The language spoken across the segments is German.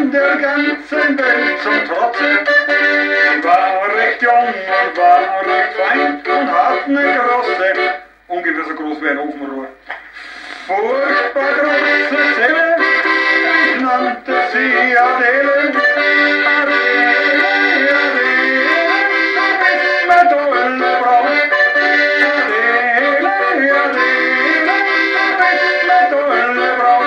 in der ganzen Welt zum Trotze. Ich war recht jung und war recht fein und hat ne große, ungefähr so groß wie ein Ofenrohr, furchtbar große Zelle. Ich nannte sie Adele. Adele, Adele, du bist meine tolle Frau. Adele, Adele, du bist meine tolle Frau.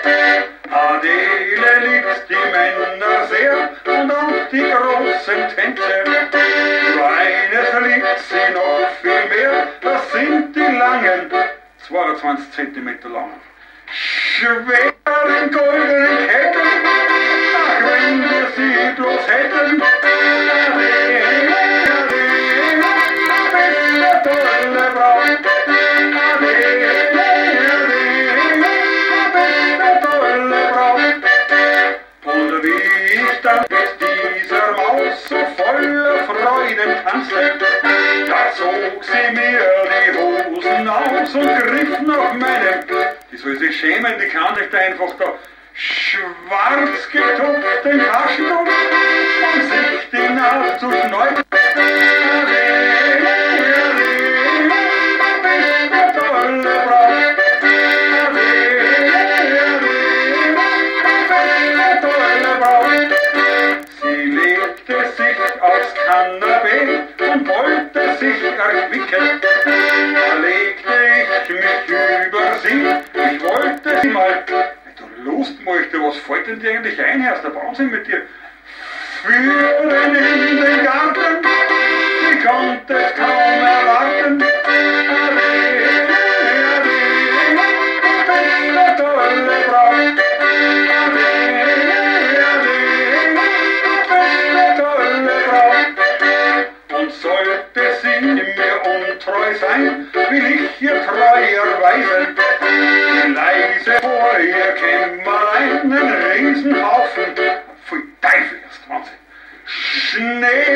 Adele liebt die Männer sehr und auch die großen Tänze. Nur eines liebt sie noch viel mehr, das sind die langen, 22 Zentimeter langen, schweren goldenen Ketten. Ach, wenn wir sie bloß hätten. Adele, Adele, du bist eine tolle Frau. Adele, Adele, du bist eine tolle Frau. Und wie ich dann mit dieser Maus so voller Freuden tanzte, da zog sie mir die Hosen aus und griff nach meinem, die soll sich schämen, die kann nicht einfach da schwarz getupften Taschentuch und sich die Nase zu schneiden. Adele, Adele, du bist eine tolle Frau. Adele, Adele, du bist eine tolle Frau. Sie legte sich aufs Kanapee und wollte sich erquicken. Da legte ich mich über sie, ich wollte sie mal, du Lustmolchte, was fällt denn dir eigentlich ein, Herr, ist der Wahnsinn mit dir? Führen in den Garten, ich konnte es kaum erwarten. Adele, Adele, du bist eine tolle Frau. Adele, Adele, du bist eine tolle Frau. Und sollte sie mir untreu sein, will ich ihr treu erweisen. Leise vor ihr kämmer einen Riesenhaufen, pfui Teufel, das ist Wahnsinn,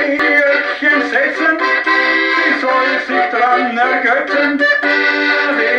Schneeöckchen setzen, sie soll sich dran ergötzen. Adele,